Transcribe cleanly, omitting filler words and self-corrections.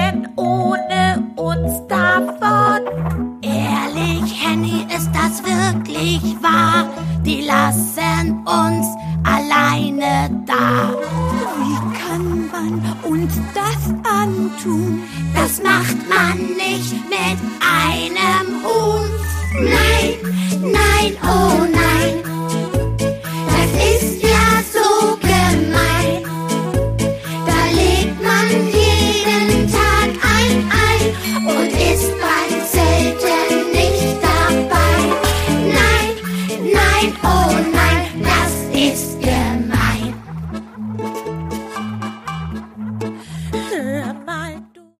gehen ohne uns davon. Ehrlich, Henny, ist das wirklich wahr? Die lassen uns alleine da. Wie kann man uns das antun? Das macht man nicht mit einem Huhn. Nein, nein, oh nein, das ist